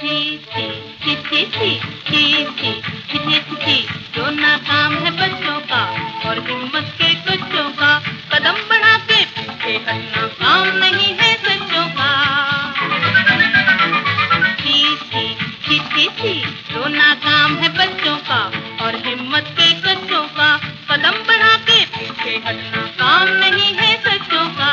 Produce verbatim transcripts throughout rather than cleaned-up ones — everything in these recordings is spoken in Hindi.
छी छी छी छी छी छी छी छी छी छी रोना काम है बच्चों का और हिम्मत के बच्चों का, कदम बढ़ा के पीछे हटना काम नहीं है सच्चों का। छी छी छी छी छी रोना काम है बच्चों का और हिम्मत के बच्चों का, कदम बढ़ा के पीछे हटना काम नहीं है सच्चों का।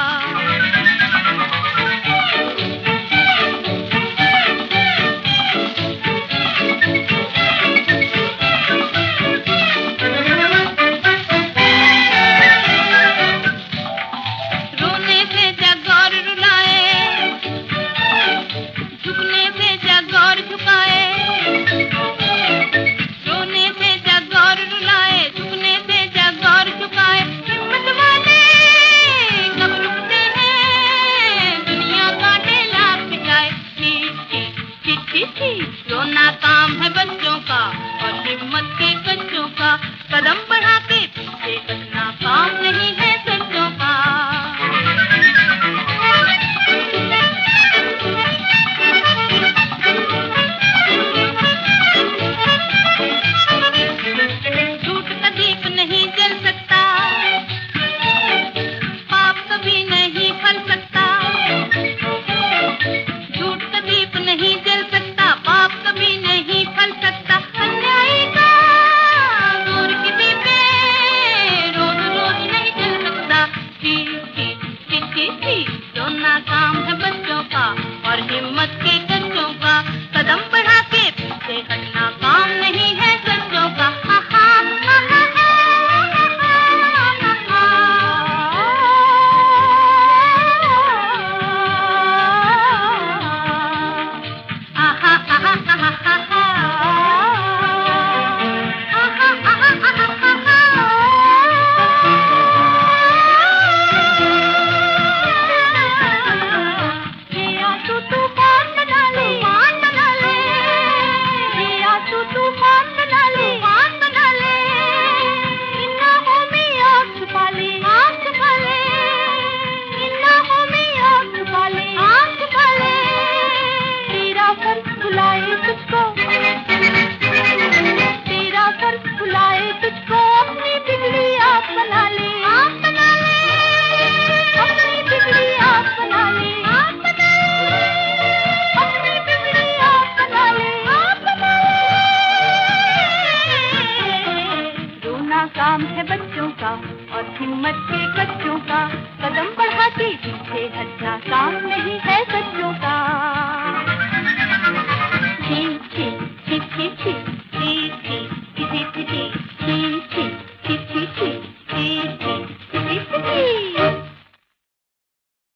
रोना काम है बच्चों का और हिम्मत के बच्चों का, कदम बढ़ा के पीछे हटना काम नहीं है सच्चों का। झूठ का दीप नहीं जल सकता, पाप कभी नहीं फल सकता। झूठ का दीप नहीं जल सकता, पाप कभी नहीं फल सकता। अन्याय का जोर किसी पे रोज रोज नहीं चल सकता। छी छी छी छी छी रोना काम है बच्चों का और हिम्मत के बच्चों का, कदम बढ़ा के पीछे हटना काम नहीं है सच्चों का। हा हा हा हा काम है बच्चों का और हिम्मत के बच्चों का, कदम बढ़ा के पीछे हटना काम नहीं है सच्चों का। छी छी छी छी छी छी छी छी छी छी छी छी छी